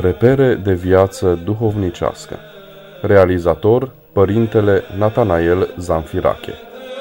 Repere de viață duhovnicească. Realizator, Părintele Natanael Zamfirache.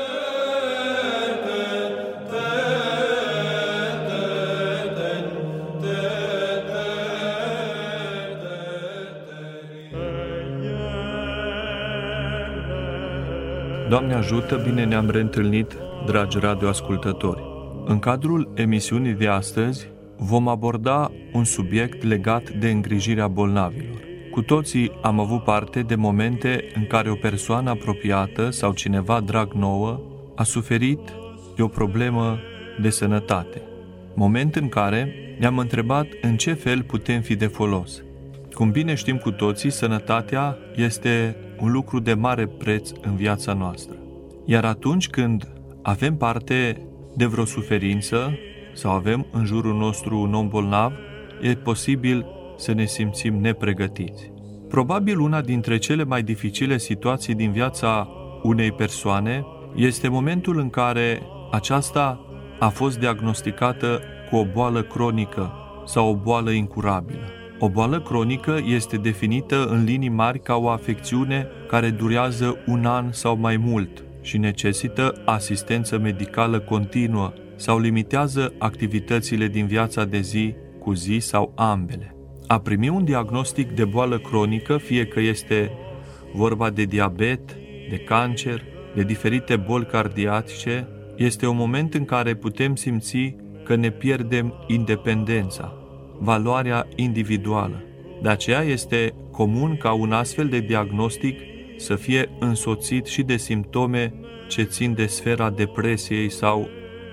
Doamne ajută, bine ne-am reîntâlnit, dragi radioascultători. În cadrul emisiunii de astăzi vom aborda un subiect legat de îngrijirea bolnavilor. Cu toții am avut parte de momente în care o persoană apropiată sau cineva drag nouă a suferit de o problemă de sănătate. Moment în care ne-am întrebat în ce fel putem fi de folos. Cum bine știm cu toții, sănătatea este un lucru de mare preț în viața noastră. Iar atunci când avem parte de vreo suferință sau avem în jurul nostru un om bolnav, e posibil să ne simțim nepregătiți. Probabil una dintre cele mai dificile situații din viața unei persoane este momentul în care aceasta a fost diagnosticată cu o boală cronică sau o boală incurabilă. O boală cronică este definită în linii mari ca o afecțiune care durează un an sau mai mult și necesită asistență medicală continuă sau limitează activitățile din viața de zi cu zi sau ambele. A primi un diagnostic de boală cronică, fie că este vorba de diabet, de cancer, de diferite boli cardiace, este un moment în care putem simți că ne pierdem independența, valoarea individuală. De aceea este comun ca un astfel de diagnostic să fie însoțit și de simptome ce țin de sfera depresiei sau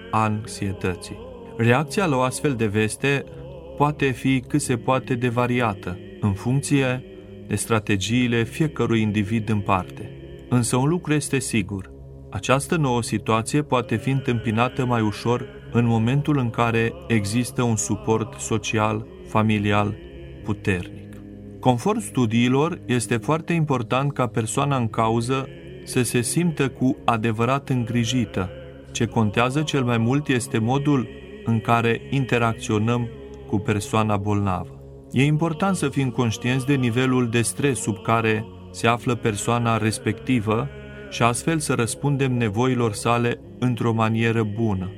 anxietății. Reacția la o astfel de veste poate fi cât se poate de variată, în funcție de strategiile fiecărui individ în parte. Însă un lucru este sigur: această nouă situație poate fi întâmpinată mai ușor în momentul în care există un suport social, familial puternic. Conform studiilor, este foarte important ca persoana în cauză să se simtă cu adevărat îngrijită. Ce contează cel mai mult este modul în care interacționăm cu persoana bolnavă. E important să fim conștienți de nivelul de stres sub care se află persoana respectivă și astfel să răspundem nevoilor sale într-o manieră bună.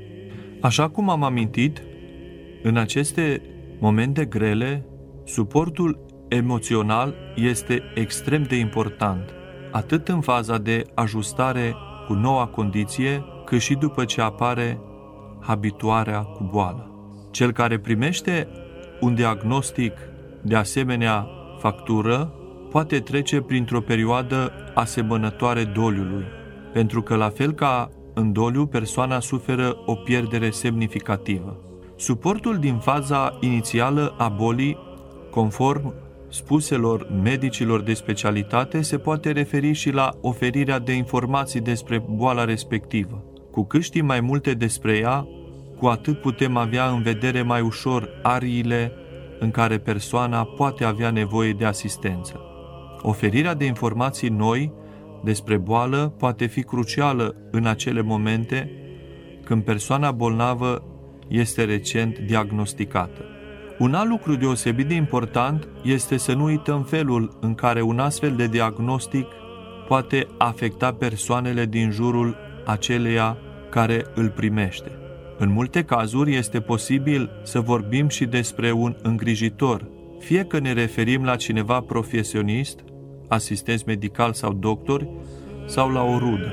Așa cum am amintit, în aceste momente grele, suportul emoțional este extrem de important, atât în faza de ajustare cu noua condiție, cât și după ce apare habituarea cu boala. Cel care primește un diagnostic de asemenea factură poate trece printr-o perioadă asemănătoare doliului, pentru că, la fel ca în doliu, persoana suferă o pierdere semnificativă. Suportul din faza inițială a bolii, conform spuselor medicilor de specialitate, se poate referi și la oferirea de informații despre boala respectivă. Cu cât știm mai multe despre ea, cu atât putem avea în vedere mai ușor ariile în care persoana poate avea nevoie de asistență. Oferirea de informații noi despre boală poate fi crucială în acele momente când persoana bolnavă este recent diagnosticată. Un alt lucru deosebit de important este să nu uităm felul în care un astfel de diagnostic poate afecta persoanele din jurul aceleia care îl primește. În multe cazuri este posibil să vorbim și despre un îngrijitor, fie că ne referim la cineva profesionist, asistent medical sau doctor, sau la o rudă.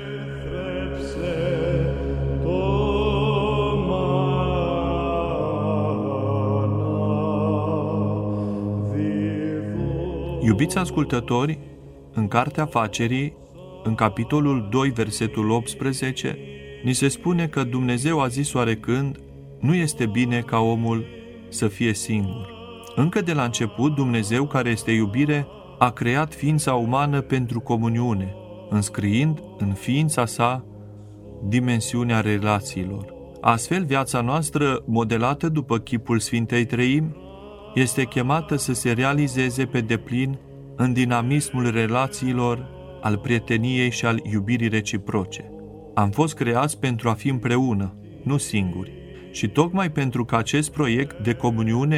Iubiți ascultători, în Cartea Facerii, în capitolul 2, versetul 18, ni se spune că Dumnezeu a zis oarecând: nu este bine ca omul să fie singur. Încă de la început, Dumnezeu, care este iubire, a creat ființa umană pentru comuniune, înscriind în ființa sa dimensiunea relațiilor. Astfel, viața noastră, modelată după chipul Sfintei Treimi, este chemată să se realizeze pe deplin în dinamismul relațiilor, al prieteniei și al iubirii reciproce. Am fost creați pentru a fi împreună, nu singuri. Și tocmai pentru că acest proiect de comuniune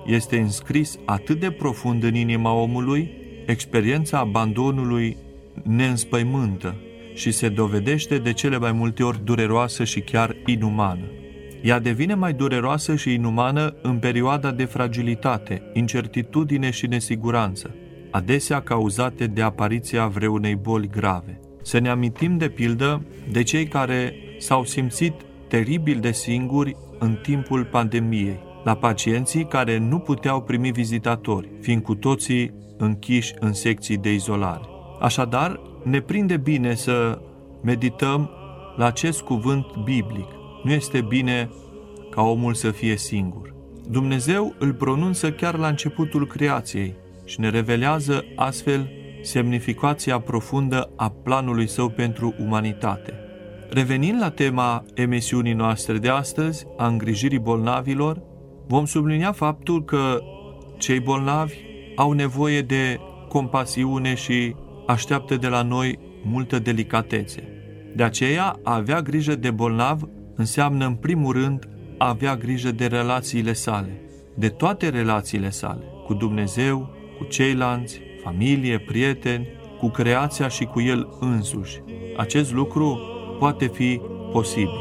este înscris atât de profund în inima omului, experiența abandonului ne înspăimântă și se dovedește de cele mai multe ori dureroasă și chiar inumană. Ea devine mai dureroasă și inumană în perioada de fragilitate, incertitudine și nesiguranță, adesea cauzate de apariția vreunei boli grave. Să ne amintim de pildă de cei care s-au simțit teribil de singuri în timpul pandemiei, la pacienții care nu puteau primi vizitatori, fiind cu toții închiși în secții de izolare. Așadar, ne prinde bine să medităm la acest cuvânt biblic. Nu este bine ca omul să fie singur. Dumnezeu îl pronunță chiar la începutul creației și ne revelează astfel semnificația profundă a planului său pentru umanitate. Revenind la tema emisiunii noastre de astăzi, a îngrijirii bolnavilor, vom sublinia faptul că cei bolnavi au nevoie de compasiune și așteaptă de la noi multă delicatețe. De aceea, a avea grijă de bolnav înseamnă, în primul rând, a avea grijă de relațiile sale, de toate relațiile sale, cu Dumnezeu, cu ceilalți, familie, prieteni, cu creația și cu El însuși. Acest lucru poate fi posibil.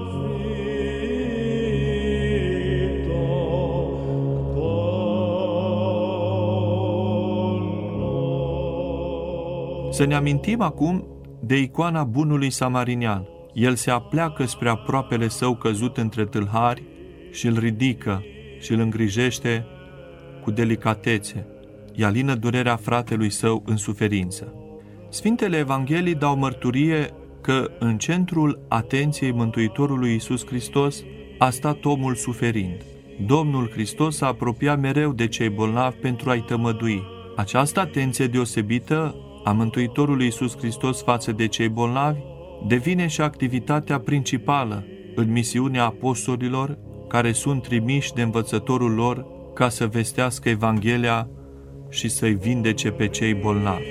Să ne amintim acum de icoana bunului samarinian. El se apleacă spre aproapele său căzut între tâlhari și îl ridică și îl îngrijește cu delicatețe. I alină durerea fratelui său în suferință. Sfintele Evanghelii dau mărturie că în centrul atenției Mântuitorului Iisus Hristos a stat omul suferind. Domnul Hristos s-a apropiat mereu de cei bolnavi pentru a-i tămădui. Această atenție deosebită a Mântuitorului Iisus Hristos față de cei bolnavi devine și activitatea principală în misiunea apostolilor care sunt trimiși de învățătorul lor ca să vestească Evanghelia și să-i vindece pe cei bolnavi.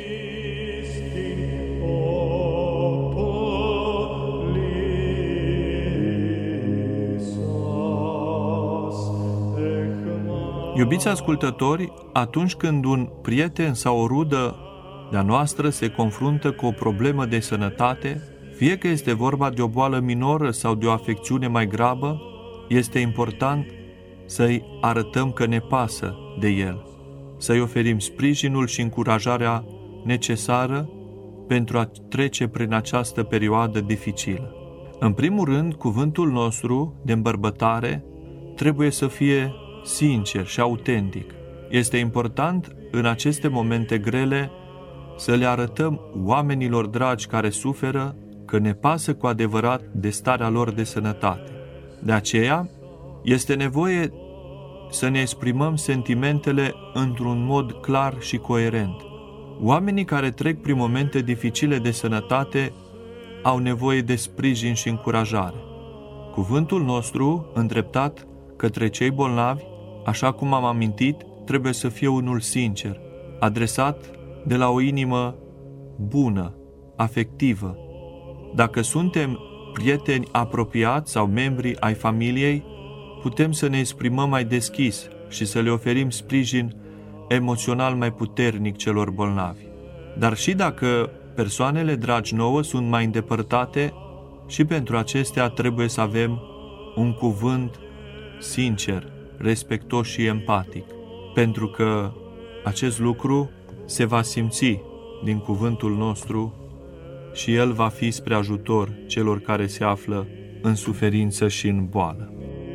Iubiți ascultători, atunci când un prieten sau o rudă de-a noastră se confruntă cu o problemă de sănătate, fie că este vorba de o boală minoră sau de o afecțiune mai gravă, este important să-i arătăm că ne pasă de el, să-i oferim sprijinul și încurajarea necesară pentru a trece prin această perioadă dificilă. În primul rând, cuvântul nostru de îmbărbătare trebuie să fie sincer și autentic. Este important în aceste momente grele să le arătăm oamenilor dragi care suferă că ne pasă cu adevărat de starea lor de sănătate. De aceea, este nevoie să ne exprimăm sentimentele într-un mod clar și coerent. Oamenii care trec prin momente dificile de sănătate au nevoie de sprijin și încurajare. Cuvântul nostru, îndreptat către cei bolnavi, așa cum am amintit, trebuie să fie unul sincer, adresat de la o inimă bună, afectivă. Dacă suntem prieteni apropiați sau membri ai familiei, putem să ne exprimăm mai deschis și să le oferim sprijin emoțional mai puternic celor bolnavi. Dar și dacă persoanele dragi nouă sunt mai îndepărtate, și pentru acestea trebuie să avem un cuvânt sincer, respectos și empatic, pentru că acest lucru se va simți din cuvântul nostru și el va fi spre ajutor celor care se află în suferință și în boală.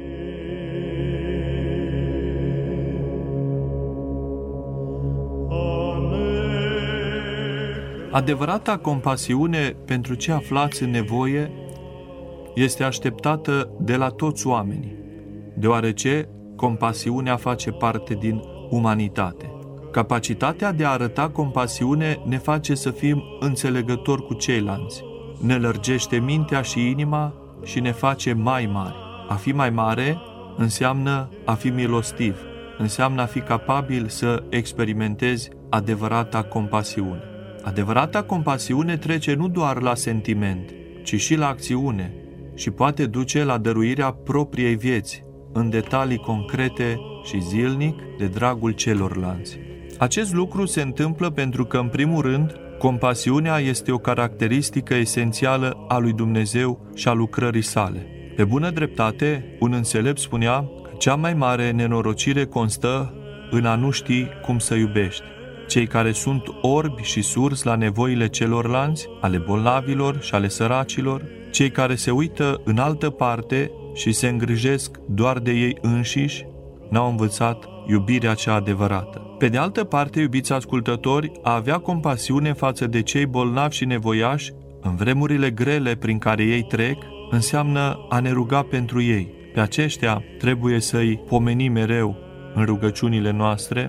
Adevărata compasiune pentru cei aflați în nevoie este așteptată de la toți oamenii, deoarece compasiunea face parte din umanitate. Capacitatea de a arăta compasiune ne face să fim înțelegători cu ceilalți, ne lărgește mintea și inima și ne face mai mari. A fi mai mare înseamnă a fi milostiv, înseamnă a fi capabil să experimentezi adevărata compasiune. Adevărata compasiune trece nu doar la sentiment, ci și la acțiune și poate duce la dăruirea propriei vieți, în detalii concrete și zilnic de dragul celorlalți. Acest lucru se întâmplă pentru că, în primul rând, compasiunea este o caracteristică esențială a lui Dumnezeu și a lucrării sale. Pe bună dreptate, un înțelept spunea că cea mai mare nenorocire constă în a nu ști cum să iubești. Cei care sunt orbi și surzi la nevoile celorlalți, ale bolnavilor și ale săracilor, cei care se uită în altă parte și se îngrijesc doar de ei înșiși, n-au învățat iubirea cea adevărată. Pe de altă parte, iubiți ascultători, a avea compasiune față de cei bolnavi și nevoiași în vremurile grele prin care ei trec, înseamnă a ne ruga pentru ei. Pe aceștia trebuie să-i pomenim mereu în rugăciunile noastre,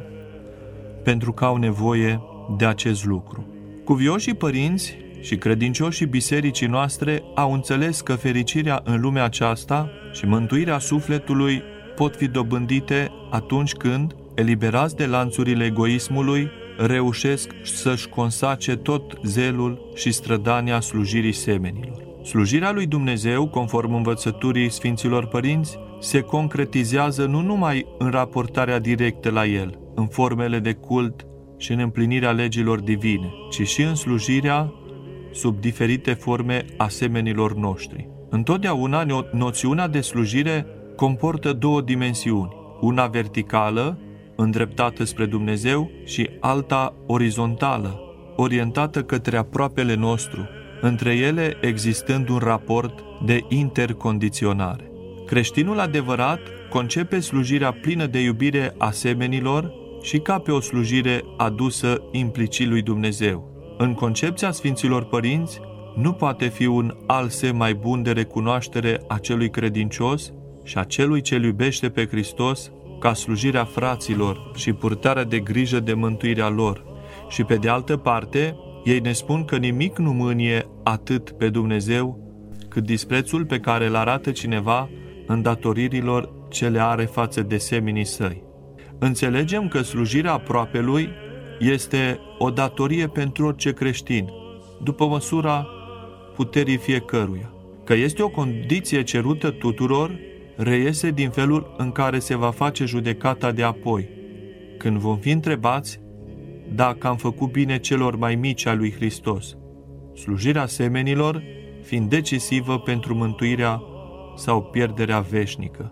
pentru că au nevoie de acest lucru. Cuvioșii părinți și credincioșii bisericii noastre au înțeles că fericirea în lumea aceasta și mântuirea sufletului pot fi dobândite atunci când, eliberați de lanțurile egoismului, reușesc să-și consace tot zelul și strădania slujirii semenilor. Slujirea lui Dumnezeu, conform învățăturii Sfinților Părinți, se concretizează nu numai în raportarea directă la El, în formele de cult și în împlinirea legilor divine, ci și în slujirea sub diferite forme a semenilor noștri. Întotdeauna noțiunea de slujire comportă două dimensiuni, una verticală, îndreptată spre Dumnezeu, și alta orizontală, orientată către aproapele nostru, între ele existând un raport de intercondiționare. Creștinul adevărat concepe slujirea plină de iubire a semenilor și ca pe o slujire adusă implicit lui Dumnezeu. În concepția Sfinților Părinți, nu poate fi un alt semn mai bun de recunoaștere a celui credincios și a celui ce iubește pe Hristos ca slujirea fraților și purtarea de grijă de mântuirea lor. Și pe de altă parte, ei ne spun că nimic nu mânie atât pe Dumnezeu cât disprețul pe care îl arată cineva îndatoririlor ce le are față de semenii săi. Înțelegem că slujirea aproapelui este o datorie pentru orice creștin, după măsura puterii fiecăruia. Că este o condiție cerută tuturor, reiese din felul în care se va face judecata de apoi, când vom fi întrebați dacă am făcut bine celor mai mici a lui Hristos, slujirea semenilor fiind decisivă pentru mântuirea sau pierderea veșnică.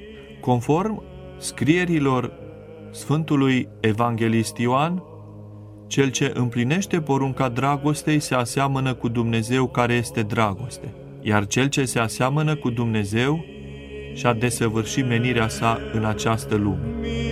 Conform scrierilor Sfântului Evanghelist Ioan, cel ce împlinește porunca dragostei se aseamănă cu Dumnezeu care este dragoste, iar cel ce se aseamănă cu Dumnezeu și-a desăvârșit menirea sa în această lume.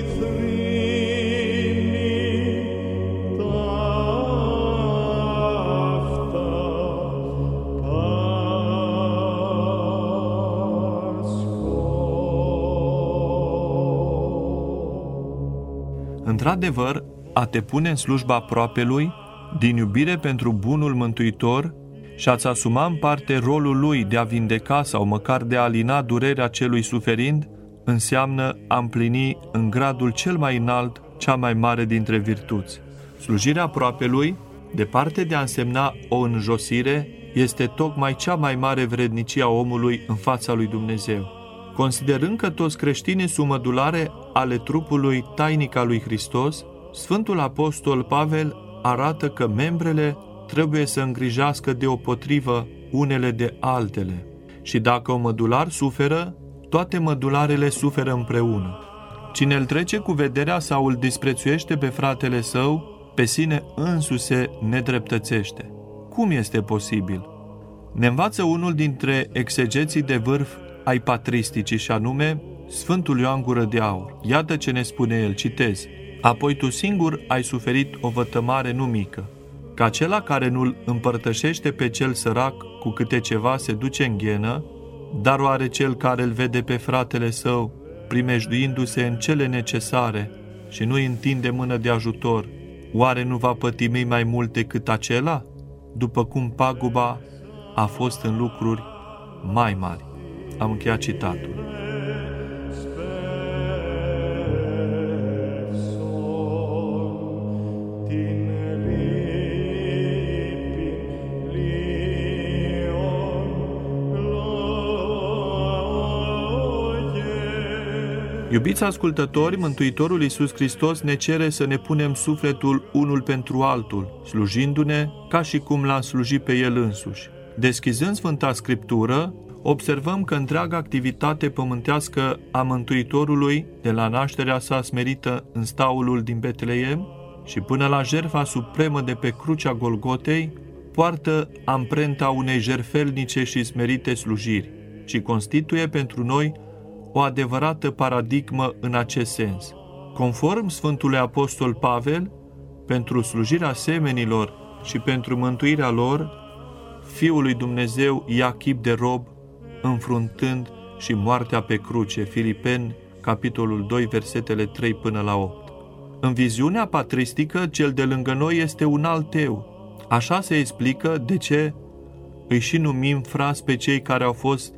Într-adevăr, a te pune în slujba aproapelui, din iubire pentru bunul Mântuitor, și a-ți asuma în parte rolul lui de a vindeca sau măcar de a alina durerea celui suferind, înseamnă a împlini în gradul cel mai înalt cea mai mare dintre virtuți. Slujirea aproapelui, departe de a însemna o înjosire, este tocmai cea mai mare vrednicie a omului în fața lui Dumnezeu. Considerând că toți creștinii sunt mădulare ale trupului tainic al lui Hristos, Sfântul Apostol Pavel arată că membrele trebuie să îngrijească deopotrivă unele de altele. Și dacă un mădular suferă, toate mădularele suferă împreună. Cine îl trece cu vederea sau îl disprețuiește pe fratele său, pe sine însuși se nedreptățește. Cum este posibil? Ne învață unul dintre exegeții de vârf ai patristicii, și anume Sfântul Ioan Gură de Aur. Iată ce ne spune el, citez: apoi tu singur ai suferit o vătămare nu mică, că acela care nu-l împărtășește pe cel sărac cu câte ceva se duce în ghenă, dar oare cel care îl vede pe fratele său primejduindu-se în cele necesare și nu-i întinde mână de ajutor, oare nu va pătimi mai mult decât acela, după cum paguba a fost în lucruri mai mari? Am încheiat citatul. Iubiți ascultători, Mântuitorul Iisus Hristos ne cere să ne punem sufletul unul pentru altul, slujindu-ne ca și cum l-am slujit pe El însuși. Deschizând Sfânta Scriptură, observăm că întreaga activitate pământească a Mântuitorului, de la nașterea sa smerită în staulul din Betleem și până la jertfa supremă de pe crucea Golgotei, poartă amprenta unei jertfelnice și smerite slujiri, și constituie pentru noi o adevărată paradigmă în acest sens. Conform Sfântului Apostol Pavel, pentru slujirea semenilor și pentru mântuirea lor, Fiul lui Dumnezeu ia chip de rob, înfruntând și moartea pe cruce. Filipeni, capitolul 2, versetele 3 până la 8. În viziunea patristică, cel de lângă noi este un alt eu. Așa se explică de ce îi și numim frați pe cei care au fost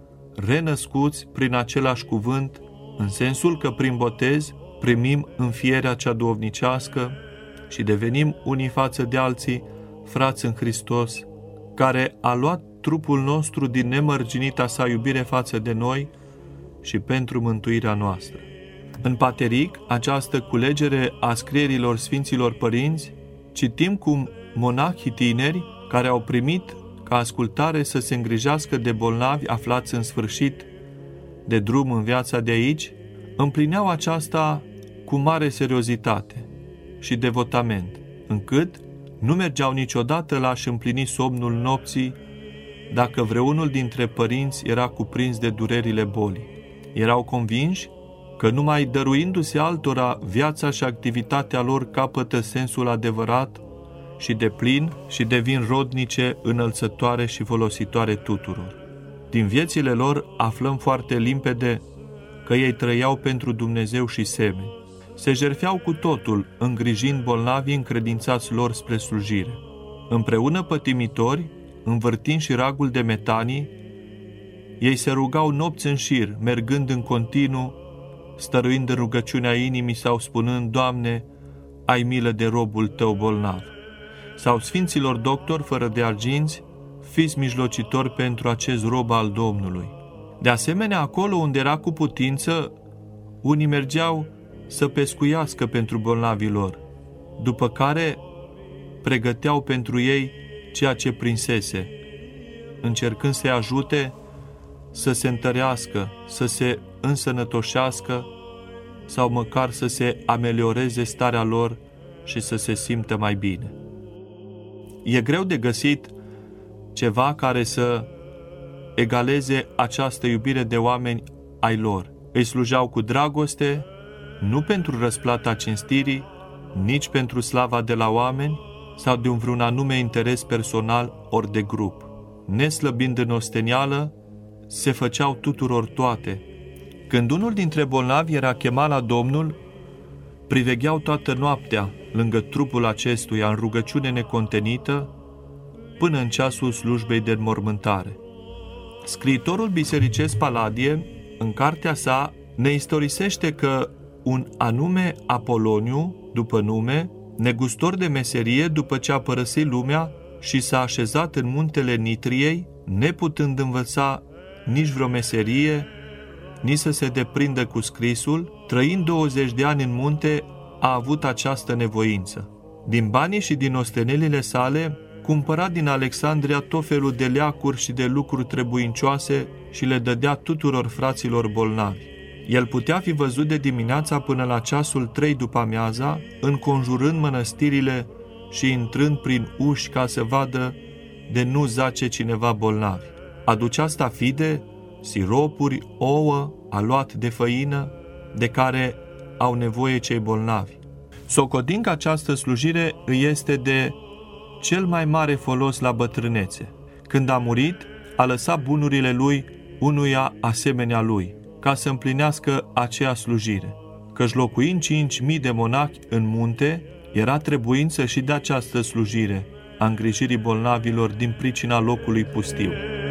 renăscuți prin același cuvânt, în sensul că prin botez primim înfierea cea duhovnicească și devenim unii față de alții frați în Hristos, care a luat trupul nostru din nemărginita sa iubire față de noi și pentru mântuirea noastră. În Pateric, această culegere a scrierilor Sfinților Părinți, citim cum monahii tineri care au primit ca ascultare să se îngrijească de bolnavi aflați în sfârșit de drum în viața de aici, împlineau aceasta cu mare seriozitate și devotament, încât nu mergeau niciodată la a-și împlini somnul nopții dacă vreunul dintre părinți era cuprins de durerile bolii. Erau convinși că numai dăruindu-se altora, viața și activitatea lor capătă sensul adevărat și deplin și devin rodnice, înălțătoare și folositoare tuturor. Din viețile lor aflăm foarte limpede că ei trăiau pentru Dumnezeu și semeni. Se jertfeau cu totul, îngrijind bolnavii încredințați lor spre slujire. Împreună pătimitori, învârtind șiragul de metanii, ei se rugau nopți în șir, mergând în continuu, stăruind în rugăciunea inimii sau spunând: Doamne, ai milă de robul Tău bolnav. Sau Sfinților doctori fără de arginți, fiți mijlocitori pentru acest rob al Domnului. De asemenea, acolo unde era cu putință, unii mergeau să pescuiască pentru bolnavii lor, după care pregăteau pentru ei ceea ce prinsese, încercând să-i ajute să se întărească, să se însănătoșească sau măcar să se amelioreze starea lor și să se simtă mai bine. E greu de găsit ceva care să egaleze această iubire de oameni ai lor. Îi slujeau cu dragoste, nu pentru răsplata cinstirii, nici pentru slava de la oameni sau de un vreun anume interes personal ori de grup. Neslăbind în ostenială, se făceau tuturor toate. Când unul dintre bolnavi era chemat la Domnul, privegheau toată noaptea lângă trupul acestuia în rugăciune necontenită până în ceasul slujbei de înmormântare. Scriitorul bisericesc Paladie, în cartea sa, ne istorisește că un anume Apoloniu, după nume, negustor de meserie, după ce a părăsit lumea și s-a așezat în muntele Nitriei, neputând învăța nici vreo meserie, nici să se deprindă cu scrisul, trăind 20 de ani în munte, a avut această nevoință. Din banii și din ostenelile sale, cumpăra din Alexandria tot felul de leacuri și de lucruri trebuincioase și le dădea tuturor fraților bolnavi. El putea fi văzut de dimineața până la ceasul 3 după amiaza, înconjurând mănăstirile și intrând prin uși ca să vadă de nu zace cineva bolnav. Aducea stafide, siropuri, ouă, aluat de făină, de care au nevoie cei bolnavi. Socotind că această slujire îi este de cel mai mare folos la bătrânețe. Când a murit, a lăsat bunurile lui unuia asemenea lui, ca să împlinească aceea slujire. Căci locuind 5.000 de monachi în munte, era trebuință și de această slujire a îngrijirii bolnavilor din pricina locului pustiu.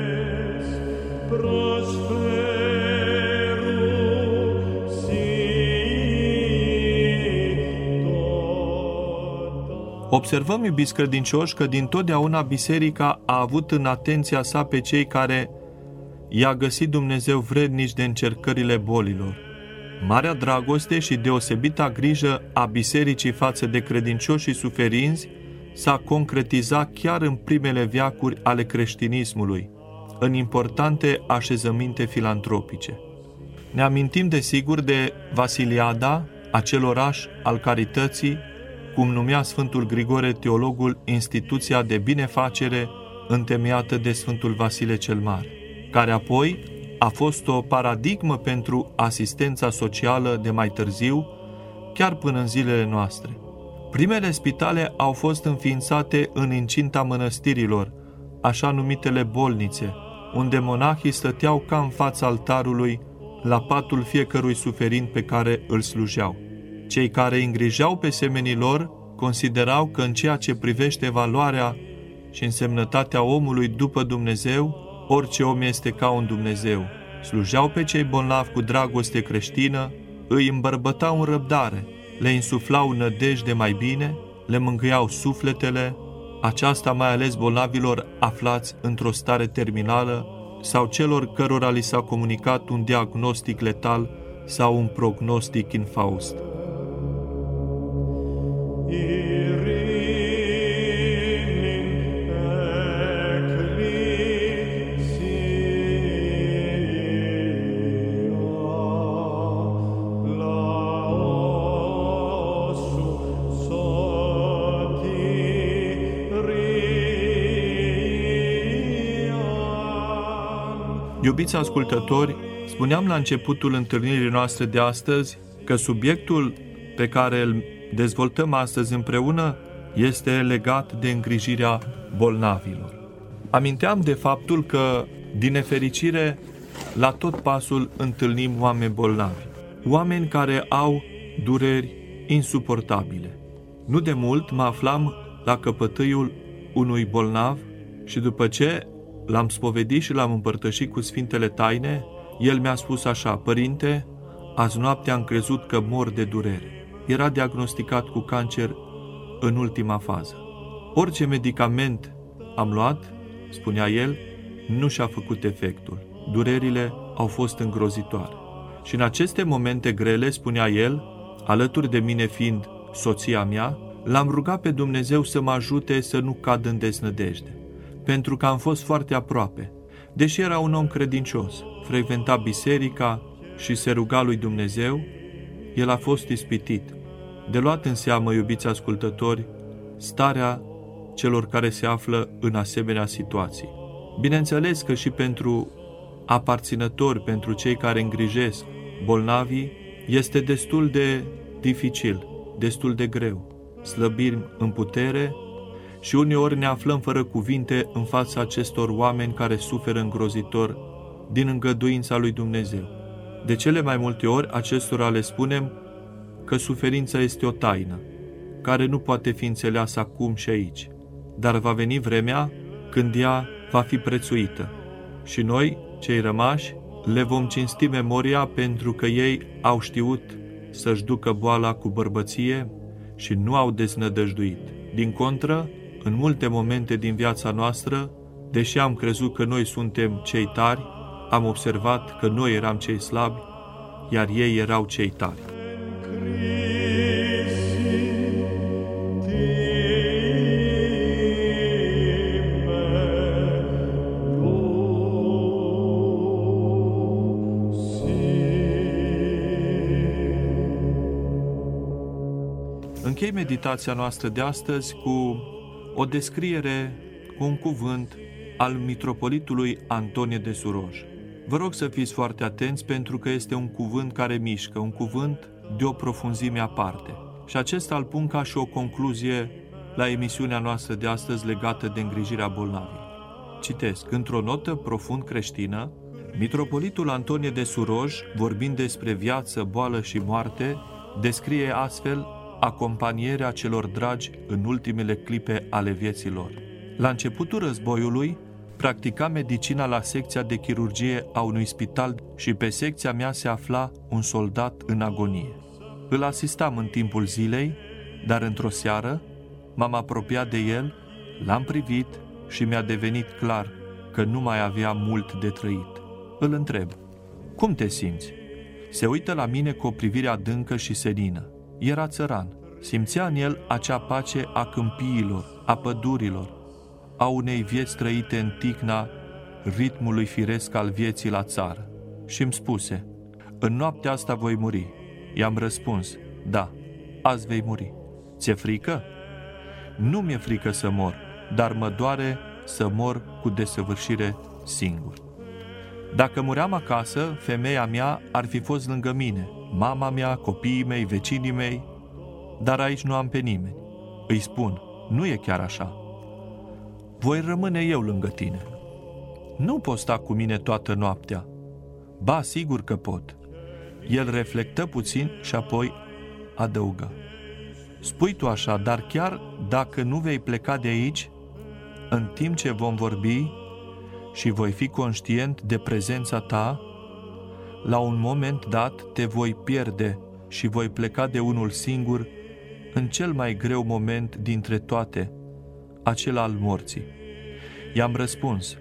Observăm, iubiți credincioși, că dintotdeauna biserica a avut în atenția sa pe cei care i-a găsit Dumnezeu vrednici de încercările bolilor. Marea dragoste și deosebita grijă a bisericii față de credincioșii suferinți s-a concretizat chiar în primele veacuri ale creștinismului, în importante așezăminte filantropice. Ne amintim desigur de Vasiliada, acel oraș al carității, cum numea Sfântul Grigore Teologul instituția de binefacere întemeiată de Sfântul Vasile cel Mare, care apoi a fost o paradigmă pentru asistența socială de mai târziu, chiar până în zilele noastre. Primele spitale au fost înființate în incinta mănăstirilor, așa numitele bolnițe, unde monahii stăteau ca în fața altarului, la patul fiecărui suferind pe care îl slujeau. Cei care îngrijeau pe semenii lor considerau că în ceea ce privește valoarea și însemnătatea omului după Dumnezeu, orice om este ca un Dumnezeu. Slujeau pe cei bolnavi cu dragoste creștină, îi îmbărbătau în răbdare, le insuflau nădejde mai bine, le mângâiau sufletele, aceasta mai ales bolnavilor aflați într-o stare terminală sau celor cărora li s-a comunicat un diagnostic letal sau un prognostic infaust. Iubiți ascultători, spuneam la începutul întâlnirii noastre de astăzi că subiectul pe care îl dezvoltăm astăzi împreună este legat de îngrijirea bolnavilor. Aminteam de faptul că, din nefericire, la tot pasul întâlnim oameni bolnavi, oameni care au dureri insuportabile. Nu de mult mă aflam la căpătâiul unui bolnav și după ce l-am spovedit și l-am împărtășit cu Sfintele Taine, el mi-a spus așa: Părinte, azi noapte am crezut că mor de durere. Era diagnosticat cu cancer în ultima fază. Orice medicament am luat, spunea el, nu și-a făcut efectul. Durerile au fost îngrozitoare. Și în aceste momente grele, spunea el, alături de mine fiind soția mea, l-am rugat pe Dumnezeu să mă ajute să nu cad în deznădejde, pentru că am fost foarte aproape. Deși era un om credincios, frecventa biserica și se ruga lui Dumnezeu, el a fost ispitit. De luat în seamă, iubiți ascultători, starea celor care se află în asemenea situații. Bineînțeles că și pentru aparținători, pentru cei care îngrijesc bolnavii, este destul de dificil, destul de greu. Slăbim în putere și uneori ne aflăm fără cuvinte în fața acestor oameni care suferă îngrozitor din îngăduința lui Dumnezeu. De cele mai multe ori acestora le spunem că suferința este o taină, care nu poate fi înțeleasă acum și aici, dar va veni vremea când ea va fi prețuită și noi, cei rămași, le vom cinsti memoria pentru că ei au știut să-și ducă boala cu bărbăție și nu au deznădăjduit. Din contră, în multe momente din viața noastră, deși am crezut că noi suntem cei tari, am observat că noi eram cei slabi, iar ei erau cei tari. Închei meditația noastră de astăzi cu o descriere, cu un cuvânt al mitropolitului Antonie de Suroj. Vă rog să fiți foarte atenți pentru că este un cuvânt care mișcă, un cuvânt de o profunzime aparte. Și acesta îl pun ca și o concluzie la emisiunea noastră de astăzi legată de îngrijirea bolnavilor. Citesc, într-o notă profund creștină, mitropolitul Antonie de Suroj, vorbind despre viață, boală și moarte, descrie astfel acompanierea celor dragi în ultimele clipe ale vieții lor. La începutul războiului, practica medicina la secția de chirurgie a unui spital și pe secția mea se afla un soldat în agonie. Îl asistam în timpul zilei, dar într-o seară m-am apropiat de el, l-am privit și mi-a devenit clar că nu mai avea mult de trăit. Îl întreb: cum te simți? Se uită la mine cu o privire adâncă și senină. Era țăran. Simțea în el acea pace a câmpiilor, a pădurilor, a unei vieți trăite în ticna ritmului firesc al vieții la țară. Și îmi spuse: în noaptea asta voi muri. I-am răspuns: da, azi vei muri. Ți-e frică? Nu mi-e frică să mor, dar mă doare să mor cu desăvârșire singur. Dacă muream acasă, femeia mea ar fi fost lângă mine, mama mea, copiii mei, vecinii mei, dar aici nu am pe nimeni. Îi spun: nu e chiar așa. Voi rămâne eu lângă tine. Nu poți sta cu mine toată noaptea. Ba, sigur că pot. El reflectă puțin și apoi adăugă: spui tu așa, dar chiar dacă nu vei pleca de aici, în timp ce vom vorbi și voi fi conștient de prezența ta, la un moment dat te voi pierde și voi pleca de unul singur în cel mai greu moment dintre toate, acela al morții. I-am răspuns: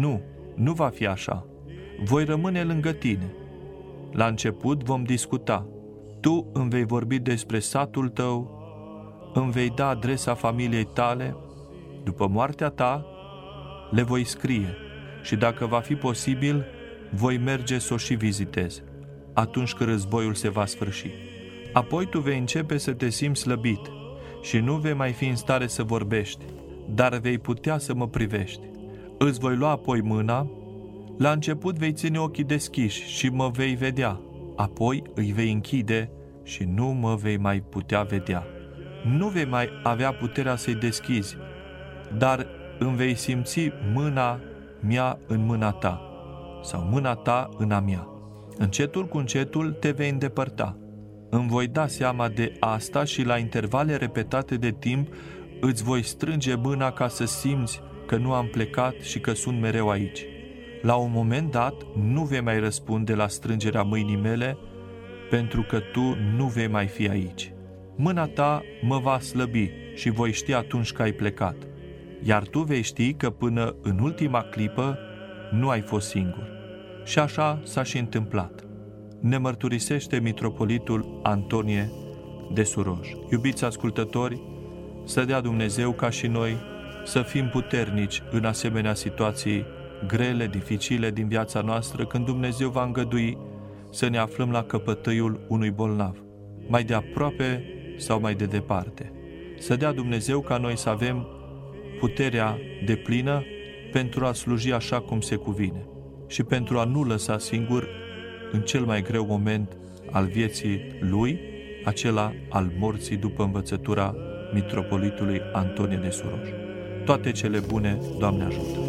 nu va fi așa. Voi rămâne lângă tine. La început vom discuta. Tu îmi vei vorbi despre satul tău, îmi vei da adresa familiei tale. După moartea ta, le voi scrie și dacă va fi posibil, voi merge să o și vizitez, atunci când războiul se va sfârși. Apoi tu vei începe să te simți slăbit și nu vei mai fi în stare să vorbești, dar vei putea să mă privești. Îți voi lua apoi mâna. La început vei ține ochii deschiși și mă vei vedea, apoi îi vei închide și nu mă vei mai putea vedea. Nu vei mai avea puterea să-i deschizi, dar îmi vei simți mâna mea în mâna ta sau mâna ta în a mea. Încetul cu încetul te vei îndepărta. Îmi voi da seama de asta și la intervale repetate de timp îți voi strânge mâna ca să simți că nu am plecat și că sunt mereu aici. La un moment dat nu vei mai răspunde la strângerea mâinii mele, pentru că tu nu vei mai fi aici. Mâna ta mă va slăbi și voi ști atunci că ai plecat, iar tu vei ști că până în ultima clipă nu ai fost singur. Și așa s-a și întâmplat. Ne mărturisește mitropolitul Antonie de Suroj. Iubiți ascultători, să dea Dumnezeu ca și noi să fim puternici în asemenea situații grele, dificile din viața noastră, când Dumnezeu va îngădui să ne aflăm la căpătâiul unui bolnav, mai de aproape sau mai de departe. Să dea Dumnezeu ca noi să avem puterea deplină pentru a sluji așa cum se cuvine și pentru a nu lăsa singur în cel mai greu moment al vieții lui, acela al morții, după învățătura mitropolitului Antonie de Suroj. Toate cele bune, Doamne ajută!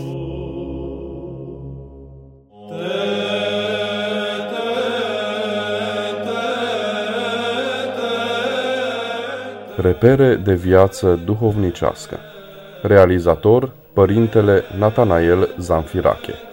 Repere de viață duhovnicească. Realizator: Părintele Natanael Zamfirache.